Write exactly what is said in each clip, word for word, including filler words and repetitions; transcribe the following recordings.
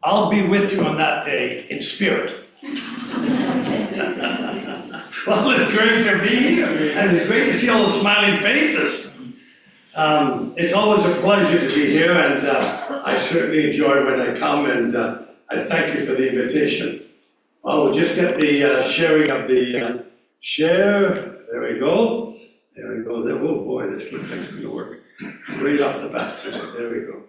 I'll be with you on that day in spirit. Well, it's great to be here, and it's great to see all the smiling faces. Um, it's always a pleasure to be here, and uh, I certainly enjoy when I come, and uh, I thank you for the invitation. Well, we'll just get the uh, sharing of the uh, share. There we go. There we go. There. Oh boy, this looks like it's going to work right off the bat. There we go.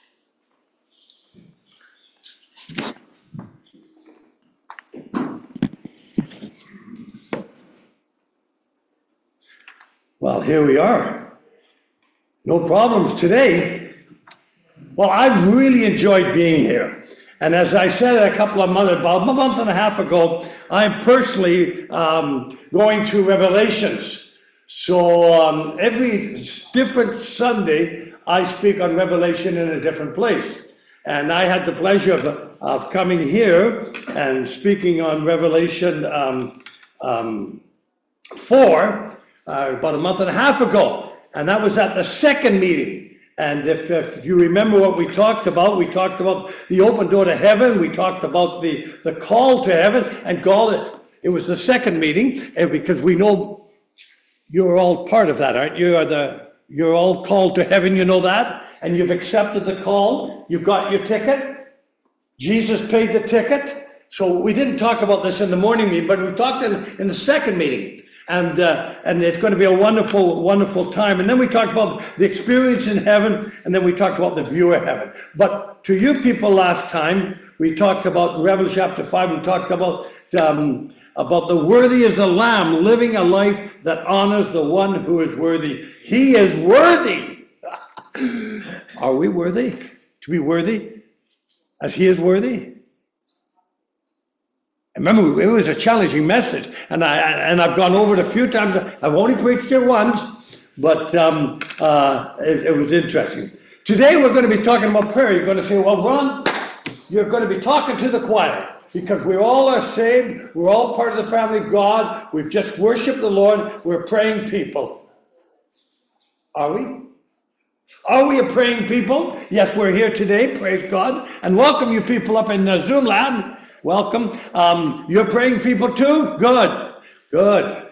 Well, here we are. No problems today. Well, I've really enjoyed being here. And as I said a couple of months, about a month and a half ago, I'm personally um, going through Revelations. So um, every different Sunday, I speak on Revelation in a different place. And I had the pleasure of, of coming here and speaking on Revelation um, um, four, Uh, about a month and a half ago, and that was at the second meeting. And if, if you remember what we talked about, we talked about the open door to heaven, we talked about the, the call to heaven, and God, it was the second meeting, and because we know you're all part of that, aren't you? You're, the, you're all called to heaven, you know that, and you've accepted the call, you've got your ticket, Jesus paid the ticket. So we didn't talk about this in the morning meeting, but we talked in, in the second meeting. And uh, and it's going to be a wonderful, wonderful time. And then we talked about the experience in heaven, and then we talked about the view of heaven. But to you people last time, we talked about Revelation chapter five. We talked about um, about the worthy as a lamb, living a life that honors the one who is worthy. He is worthy. Are we worthy to be worthy as he is worthy? Remember, it was a challenging message, and I and I've gone over it a few times. I've only preached it once, but um, uh, it, it was interesting. Today we're going to be talking about prayer. You're going to say, "Well, Ron, you're going to be talking to the choir because we all are saved. We're all part of the family of God. We've just worshipped the Lord. We're praying people. Are we? Are we a praying people? Yes, we're here today. Praise God, and welcome you people up in uh, Zoom land. Welcome. Um, you're praying people too? Good. Good.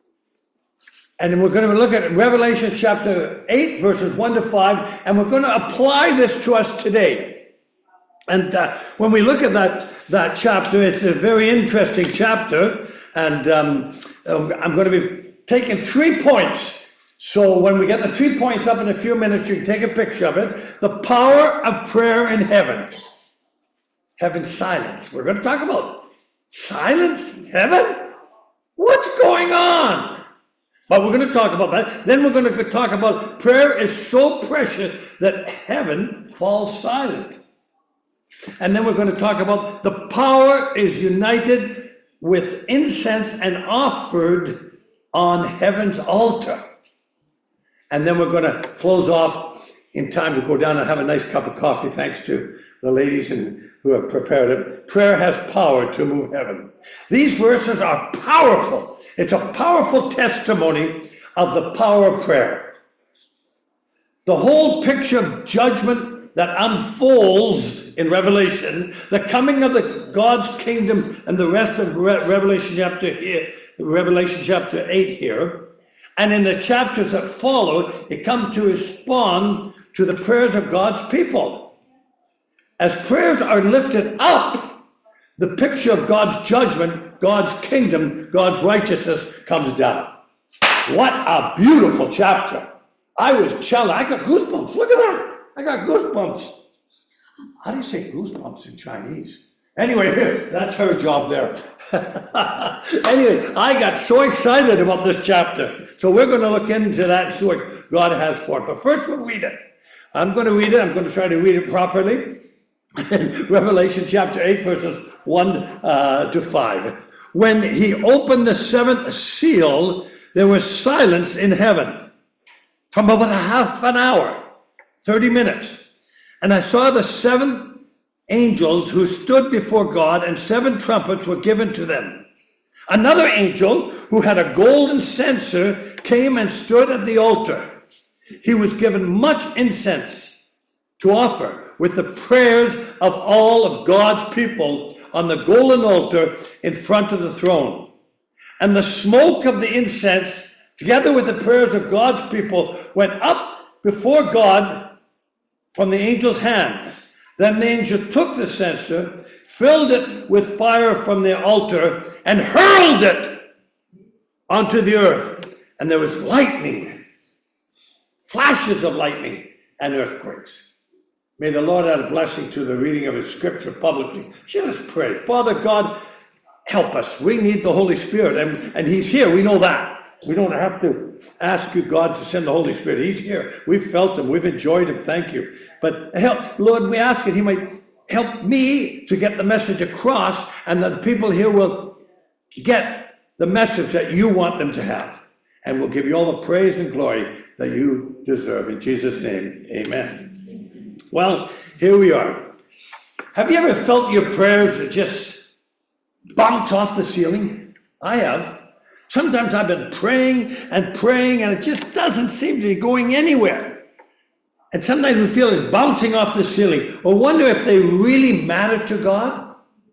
And then we're going to look at Revelation chapter eight, verses one to five, and we're going to apply this to us today. And uh, when we look at that, that chapter, it's a very interesting chapter, and um, I'm going to be taking three points. So when we get the three points up in a few minutes, you can take a picture of it. The power of prayer in heaven. Heaven's silence. We're going to talk about silence, heaven. What's going on? But we're going to talk about that. Then we're going to talk about prayer is so precious that heaven falls silent. And then we're going to talk about the power is united with incense and offered on heaven's altar. And then we're going to close off in time to go down and have a nice cup of coffee, thanks to the ladies and who have prepared it. Prayer has power to move heaven. These verses are powerful. It's a powerful testimony of the power of prayer. The whole picture of judgment that unfolds in Revelation, the coming of the God's kingdom and the rest of Re- Revelation chapter here, Revelation chapter eight here, and in the chapters that follow, it comes to respond to the prayers of God's people. As prayers are lifted up, the picture of God's judgment, God's kingdom, God's righteousness comes down. What a beautiful chapter. I was challenged. I got goosebumps. Look at that. I got goosebumps. How do you say goosebumps in Chinese? Anyway, that's her job there. Anyway, I got so excited about this chapter. So we're going to look into that and see what God has for it. But first we'll read it. I'm going to read it. I'm going to try to read it properly. Revelation chapter eight, verses one uh, to five. When he opened the seventh seal, there was silence in heaven from about a half an hour, thirty minutes. And I saw the seven angels who stood before God, and seven trumpets were given to them. Another angel who had a golden censer came and stood at the altar. He was given much incense to offer, with the prayers of all of God's people on the golden altar in front of the throne. And the smoke of the incense, together with the prayers of God's people, went up before God from the angel's hand. Then the angel took the censer, filled it with fire from the altar, and hurled it onto the earth. And there was lightning, flashes of lightning, and earthquakes. May the Lord add a blessing to the reading of his scripture publicly. Let us pray. Father God, help us. We need the Holy Spirit, and, and he's here. We know that. We don't have to ask you, God, to send the Holy Spirit. He's here. We've felt him. We've enjoyed him. Thank you. But help, Lord, we ask that he might help me to get the message across, and that the people here will get the message that you want them to have. And we'll give you all the praise and glory that you deserve. In Jesus' name, amen. Well, here we are. Have you ever felt your prayers just bounce off the ceiling? I have. Sometimes I've been praying and praying, and it just doesn't seem to be going anywhere. And sometimes we feel it's bouncing off the ceiling, or wonder if they really matter to God.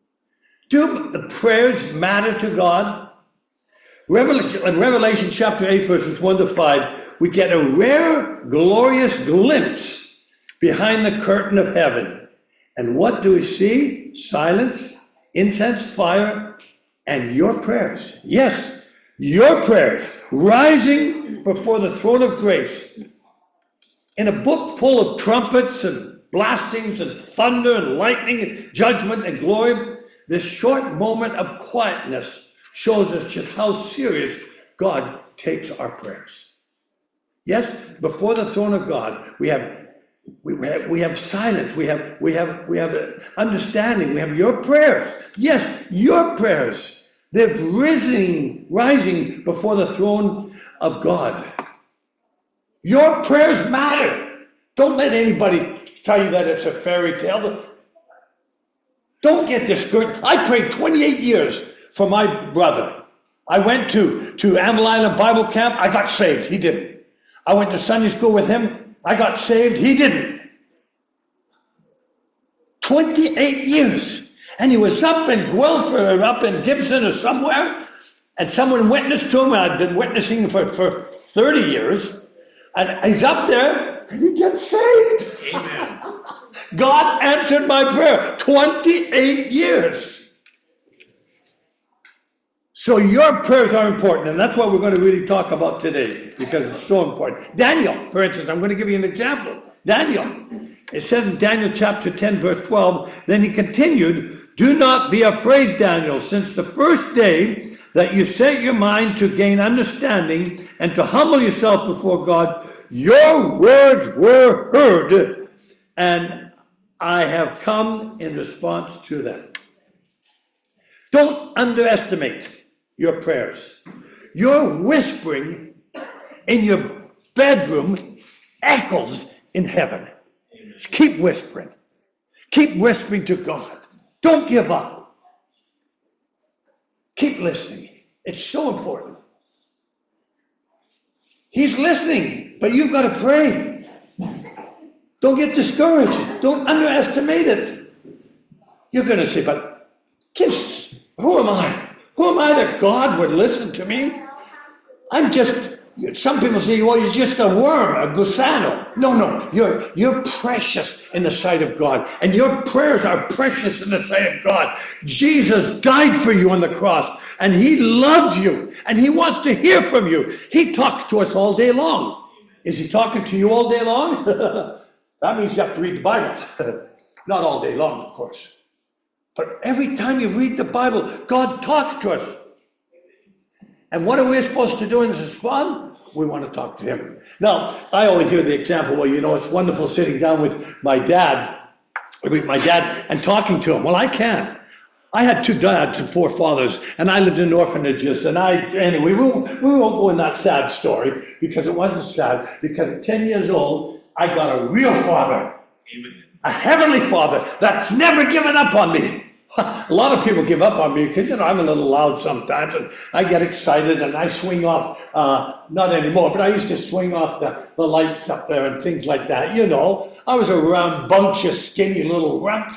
Do the prayers matter to God? Revelation, in Revelation chapter eight, verses one to five, we get a rare, glorious glimpse behind the curtain of heaven. And what do we see? Silence, incense, fire, and your prayers. Yes, your prayers rising before the throne of grace. In a book full of trumpets and blastings and thunder and lightning and judgment and glory, this short moment of quietness shows us just how serious God takes our prayers. Yes, before the throne of God, we have we have we have silence, we have we have we have understanding, we have your prayers. Yes, your prayers. They're rising, rising before the throne of God. Your prayers matter. Don't let anybody tell you that it's a fairy tale. Don't get discouraged. I prayed twenty-eight years for my brother. I went to, to Amble Island Bible Camp. I got saved. He didn't. I went to Sunday school with him. I got saved. He didn't. twenty-eight years. And he was up in Guelph or up in Gibson or somewhere. And someone witnessed to him. I'd been witnessing for, for thirty years. And he's up there and he gets saved. Amen. God answered my prayer. twenty-eight years. So your prayers are important, and that's what we're going to really talk about today, because it's so important. Daniel, for instance, I'm going to give you an example. Daniel, it says in Daniel chapter ten, verse twelve, then he continued, do not be afraid, Daniel, since the first day that you set your mind to gain understanding and to humble yourself before God, your words were heard, and I have come in response to them. Don't underestimate your prayers. Your whispering in your bedroom echoes in heaven. Just keep whispering. Keep whispering to God. Don't give up. Keep listening. It's so important. He's listening, but you've got to pray. Don't get discouraged. Don't underestimate it. You're going to say, but kids, who am I? Who am I that God would listen to me? I'm just, some people say, well, you're just a worm, a gusano. No, no, you're, you're precious in the sight of God. And your prayers are precious in the sight of God. Jesus died for you on the cross. And he loves you. And he wants to hear from you. He talks to us all day long. Is he talking to you all day long? That means you have to read the Bible. Not all day long, of course. But every time you read the Bible, God talks to us. And what are we supposed to do in respond? We want to talk to him. Now, I always hear the example, well, you know, it's wonderful sitting down with my dad, with my dad and talking to him. Well, I can. I had two dads and four fathers, and I lived in orphanages. And I, anyway, we won't, we won't go in that sad story, because it wasn't sad. Because at ten years old, I got a real father. Amen. A heavenly father that's never given up on me. A lot of people give up on me because, you know, I'm a little loud sometimes and I get excited and I swing off, uh, not anymore, but I used to swing off the, the lights up there and things like that, you know. I was a rambunctious, skinny little runt.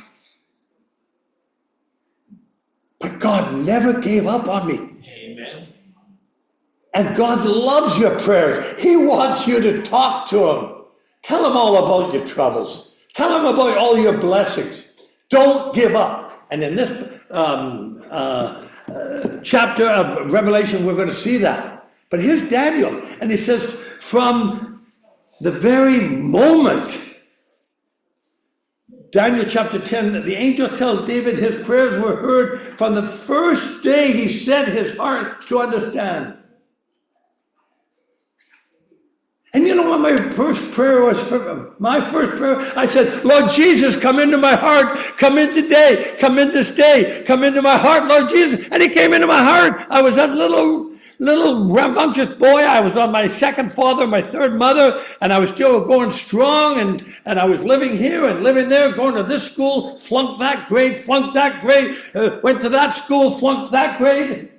But God never gave up on me. Amen. And God loves your prayers. He wants you to talk to Him. Tell Him all about your troubles. Tell Him about all your blessings. Don't give up. And in this um, uh, uh, chapter of Revelation, we're going to see that. But here's Daniel, and he says, from the very moment, Daniel chapter ten, the angel tells David his prayers were heard from the first day he set his heart to understand. And you know what my first prayer was? For my first prayer, I said, Lord Jesus, come into my heart. Come in today. Come in this day. Come into my heart, Lord Jesus. And He came into my heart. I was that little, little rambunctious boy. I was on my second father, my third mother, and I was still going strong, and, and I was living here and living there, going to this school, flunked that grade, flunked that grade, uh, went to that school, flunked that grade.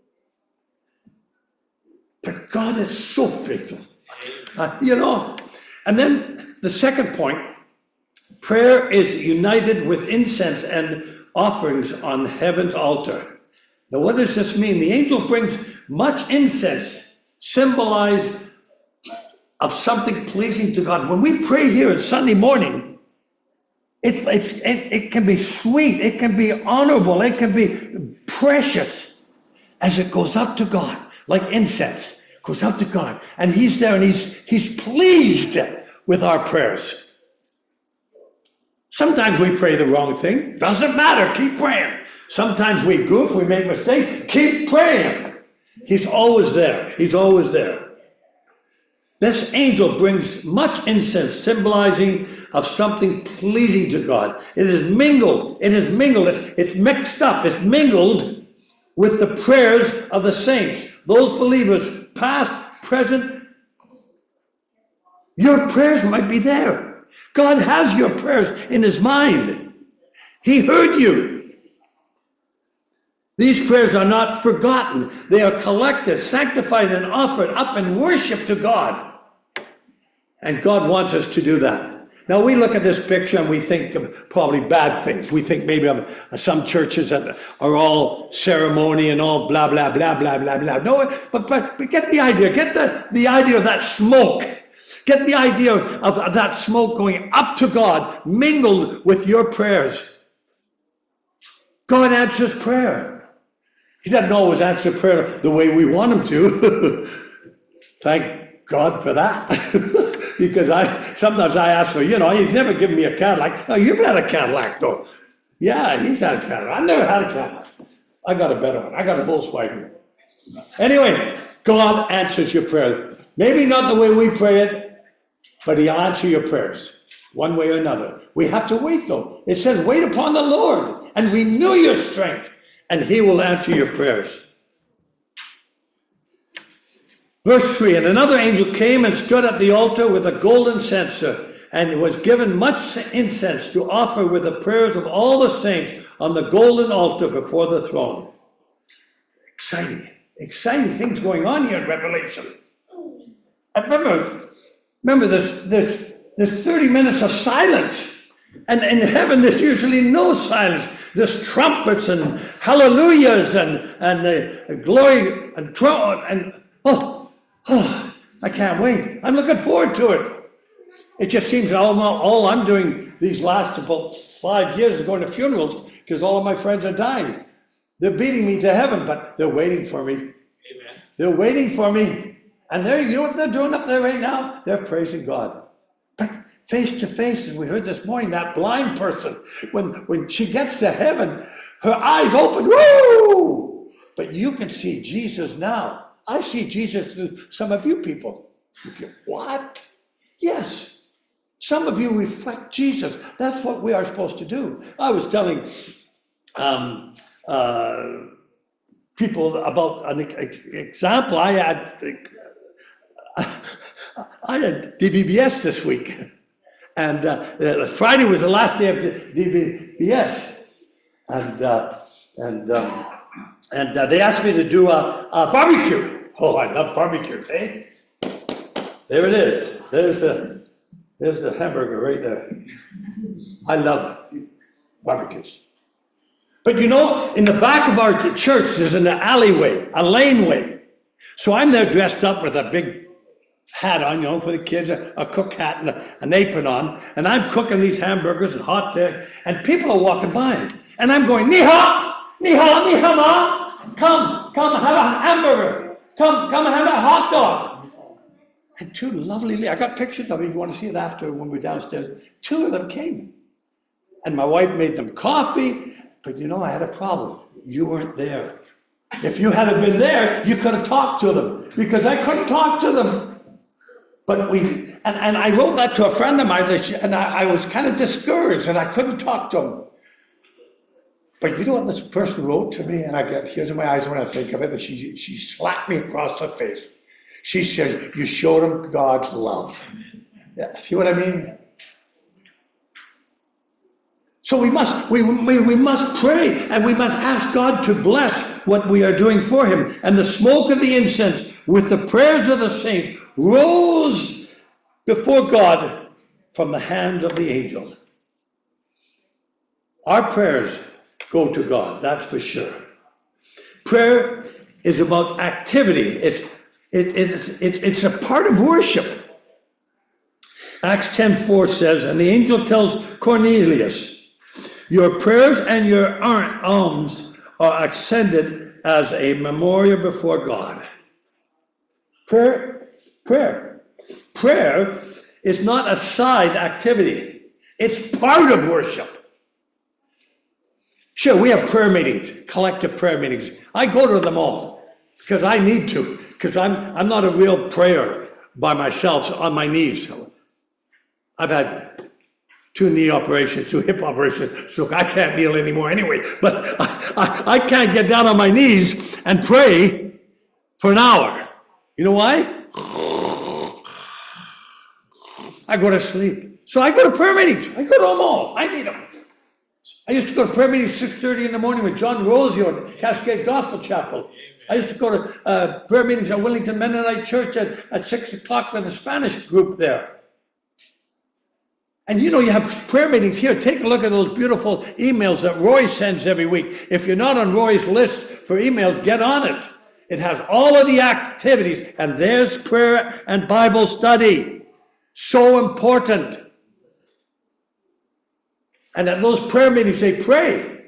But God is so faithful. Uh, you know, and then the second point, prayer is united with incense and offerings on heaven's altar. Now, what does this mean? The angel brings much incense, symbolized of something pleasing to God. When we pray here on Sunday morning, it's, it's, it, it can be sweet, it can be honorable, it can be precious as it goes up to God, like incense. Goes up to God, and He's there, and He's He's pleased with our prayers. Sometimes we pray the wrong thing. Doesn't matter. Keep praying. Sometimes we goof. We make mistakes. Keep praying. He's always there. He's always there. This angel brings much incense, symbolizing of something pleasing to God. It is mingled. It is mingled. It's, it's mixed up. It's mingled with the prayers of the saints. Those believers, past, present, your prayers might be there. God has your prayers in His mind. He heard you. These prayers are not forgotten. They are collected, sanctified, and offered up in worship to God. And God wants us to do that. Now, we look at this picture and we think of probably bad things. We think maybe of some churches that are all ceremony and all blah, blah, blah, blah, blah, blah. No, but, but, but get the idea. Get the, the idea of that smoke. Get the idea of, of that smoke going up to God, mingled with your prayers. God answers prayer. He doesn't always answer prayer the way we want Him to. Thank God for that. Because I sometimes I ask her, you know, He's never given me a Cadillac. No, you've had a Cadillac, though. Yeah, He's had a Cadillac. I've never had a Cadillac. I got a better one. I got a Volkswagen. Anyway, God answers your prayer. Maybe not the way we pray it, but He'll answer your prayers one way or another. We have to wait, though. It says, wait upon the Lord and renew your strength, and He will answer your prayers. Verse three, and another angel came and stood at the altar with a golden censer, and was given much incense to offer with the prayers of all the saints on the golden altar before the throne. Exciting, exciting things going on here in Revelation. And remember, remember there's, there's, there's thirty minutes of silence. And in heaven, there's usually no silence. There's trumpets and hallelujahs and, and uh, glory and trumpet and, oh, Oh, I can't wait. I'm looking forward to it. It just seems all, all I'm doing these last about five years is going to funerals because all of my friends are dying. They're beating me to heaven, but they're waiting for me. Amen. They're waiting for me. And they're, you know what they're doing up there right now? They're praising God. But face to face, as we heard this morning, that blind person, when, when she gets to heaven, her eyes open, woo! But you can see Jesus now. I see Jesus through some of you people. You go, what? Yes. Some of you reflect Jesus. That's what we are supposed to do. I was telling um, uh, people about an example. I had I had D B B S this week. And uh, Friday was the last day of D B B S. and uh, and um, and uh, they asked me to do a, a barbecue. Oh, I love barbecues, eh? There it is. There's the there's the hamburger right there. I love barbecues. But you know, in the back of our church, there's an alleyway, a laneway. So I'm there dressed up with a big hat on, you know, for the kids, a, a cook hat and a, an apron on, and I'm cooking these hamburgers and hot dog, and people are walking by, and I'm going, ni hao, ni hao, ni hao ma, come, come have a hamburger, come, come have a hot dog. And two lovely, I got pictures of it, if you want to see it after when we're downstairs, two of them came. And my wife made them coffee, but you know, I had a problem. You weren't there. If you hadn't been there, you could have talked to them, because I couldn't talk to them. But we, and, and I wrote that to a friend of mine, that she, and I, I was kind of discouraged, and I couldn't talk to him. But you know what this person wrote to me, and I get tears in my eyes when I think of it, and she, she slapped me across the face. She said, you showed him God's love. Yeah, see what I mean? So we must, we, we, we must pray, and we must ask God to bless what we are doing for him. And the smoke of the incense with the prayers of the saints rose before God from the hand of the angel. Our prayers go to God, that's for sure. Prayer is about activity. It's, it, it's, it's, it's a part of worship. Acts ten four says, and the angel tells Cornelius, your prayers and your alms are accepted as a memorial before God. Prayer, prayer, prayer is not a side activity. It's part of worship. Sure, we have prayer meetings, collective prayer meetings. I go to them all because I need to, because I'm I'm not a real prayer by myself on my knees. I've had two knee operations, two hip operations, so I can't kneel anymore anyway. But I, I, I can't get down on my knees and pray for an hour. You know why? I go to sleep. So I go to prayer meetings. I go to them all. I need them. I used to go to prayer meetings six thirty in the morning with John Rosio at Cascade Gospel Chapel. I used to go to uh, prayer meetings at Wellington Mennonite Church at, at six o'clock with the Spanish group there. And you know, you have prayer meetings here. Take a look at those beautiful emails that Roy sends every week. If you're not on Roy's list for emails, get on it. It has all of the activities, and there's prayer and Bible study. So important. And at those prayer meetings, they pray.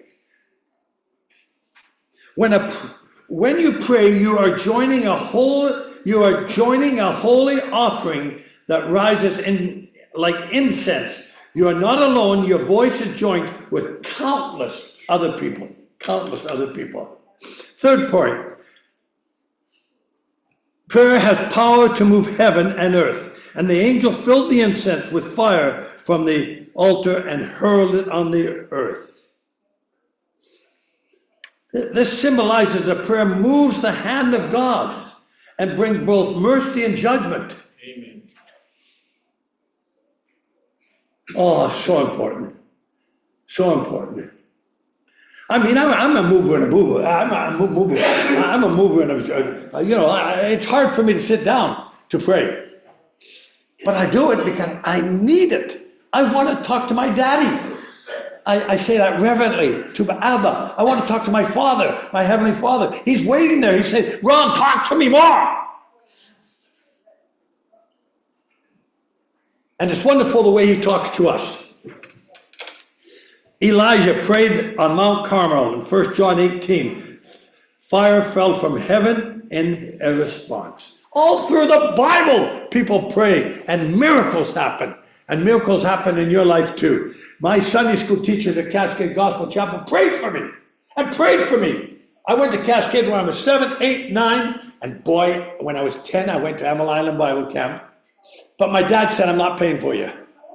When a when you pray, you are joining a whole you are joining a holy offering that rises in like incense. You are not alone. Your voice is joined with countless other people. Countless other people. Third point. Prayer has power to move heaven and earth. And the angel filled the incense with fire from the altar and hurled it on the earth. This symbolizes that prayer moves the hand of God and brings both mercy and judgment. Amen. Oh, so important. So important. I mean, I'm, I'm a mover and a mover. I'm a, a mover. I'm a mover and a, you know, I, it's hard for me to sit down to pray. But I do it because I need it. I want to talk to my daddy. I, I say that reverently to Abba. I want to talk to my Father, my Heavenly Father. He's waiting there. He said, Ron, talk to me more. And it's wonderful the way he talks to us. Elijah prayed on Mount Carmel in First John eighteen. Fire fell from heaven in a response. All through the Bible, people pray and miracles happen. And miracles happen in your life too. My Sunday school teachers at Cascade Gospel Chapel prayed for me and prayed for me. I went to Cascade when I was seven, eight, nine, and boy, when I was ten, I went to Amel Island Bible Camp. But my dad said, I'm not paying for you.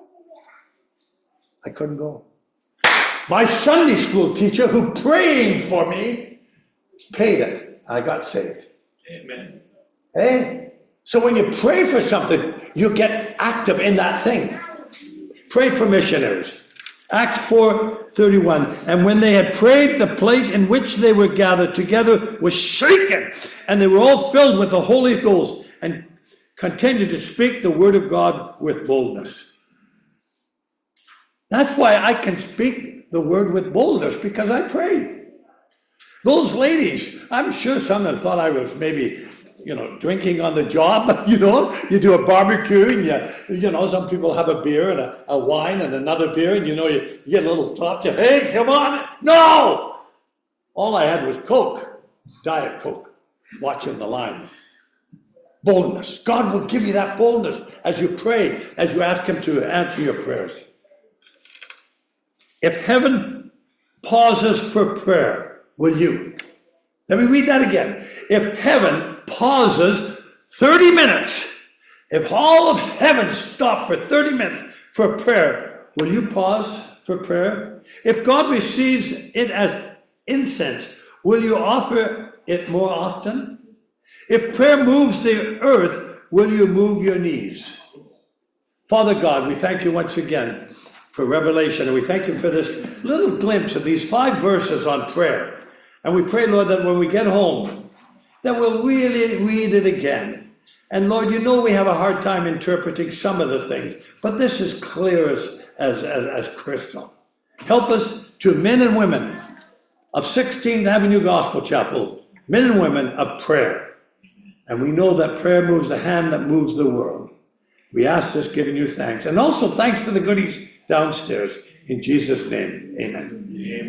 I couldn't go. My Sunday school teacher, who prayed for me, paid it. I got saved. Amen. Hey? So when you pray for something, you get active in that thing. Pray for missionaries. Acts four thirty-one. And when they had prayed, the place in which they were gathered together was shaken, and they were all filled with the Holy Ghost, and continued to speak the word of God with boldness. That's why I can speak the word with boldness, because I pray. Those ladies, I'm sure some of them thought I was maybe, you know, drinking on the job. You know, you do a barbecue, and you, you know, some people have a beer and a, a wine and another beer, and you know, you, you get a little top. You, hey, come on! No, all I had was Coke, Diet Coke. Watching the line. Boldness. God will give you that boldness as you pray, as you ask Him to answer your prayers. If heaven pauses for prayer, will you? Let me read that again. If heaven pauses thirty minutes, if all of heaven stopped for thirty minutes for prayer, will you pause for prayer? If God receives it as incense, will you offer it more often? If prayer moves the earth, will you move your knees? Father God, we thank you once again for revelation, and we thank you for this little glimpse of these five verses on prayer. And we pray, Lord, that when we get home, that we'll really read it again. And Lord, you know we have a hard time interpreting some of the things, but this is clear as, as, as, as crystal. Help us to men and women of sixteenth Avenue Gospel Chapel, men and women of prayer. And we know that prayer moves the hand that moves the world. We ask this giving you thanks. And also thanks to the goodies downstairs. In Jesus' name, amen.